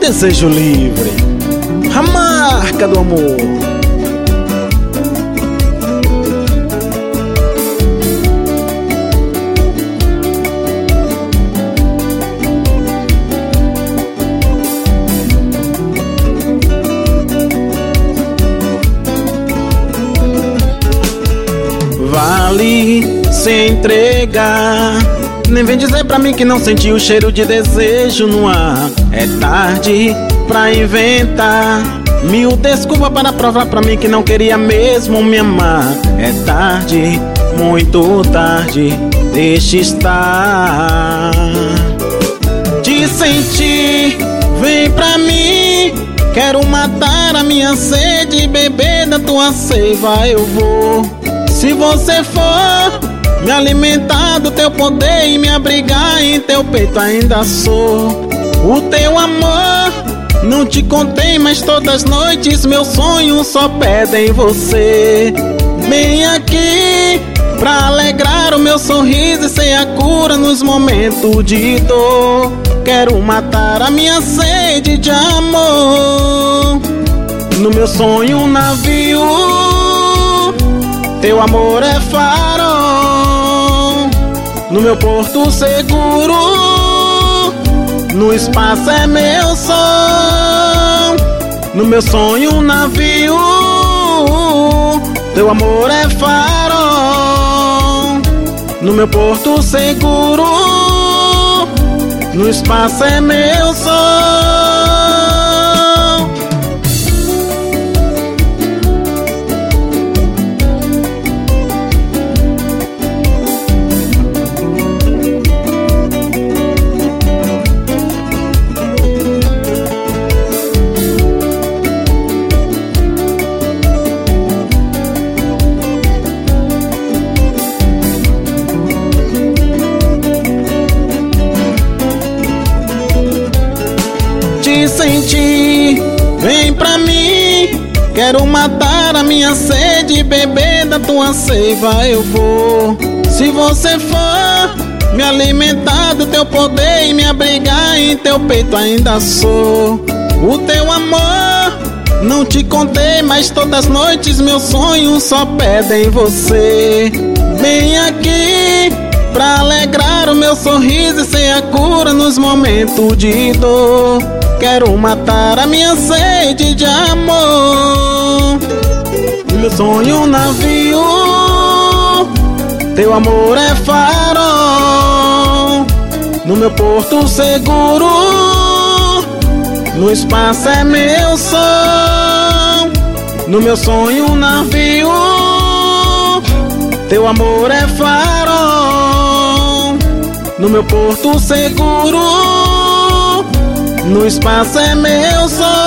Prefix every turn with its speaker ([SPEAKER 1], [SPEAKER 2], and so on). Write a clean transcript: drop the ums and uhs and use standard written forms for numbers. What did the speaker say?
[SPEAKER 1] Desejo livre, a marca do amor. Vale se entregar. Nem vem dizer pra mim que não sentiu o cheiro de desejo no ar. É tarde pra inventar mil desculpas para provar pra mim que não queria mesmo me amar. É tarde, muito tarde, deixe estar. Te sentir, vem pra mim. Quero matar a minha sede, beber da tua seiva eu vou. Se você for me alimentar do teu poder e me abrigar em teu peito, ainda sou o teu amor. Não te contei, mas todas as noites meus sonhos só pedem você. Vem aqui pra alegrar o meu sorriso e ser a cura nos momentos de dor. Quero matar a minha sede de amor. No meu sonho um navio, teu amor é farol. No meu porto seguro, no espaço é meu sol. No meu sonho um navio, teu amor é farol. No meu porto seguro, no espaço é meu sol. Te sentir, vem pra mim. Quero matar a minha sede, beber da tua seiva eu vou. Se você for me alimentar do teu poder e me abrigar em teu peito, ainda sou o teu amor. Não te contei, mas todas as noites meus sonhos só pedem você. Vem aqui pra alegrar o meu sorriso e ser a cura nos momentos de dor. Quero matar a minha sede de amor. No meu sonho um navio, teu amor é farol. No meu porto seguro, no espaço é meu sol. No meu sonho um navio, teu amor é farol. No meu porto seguro, no espaço é meu sol.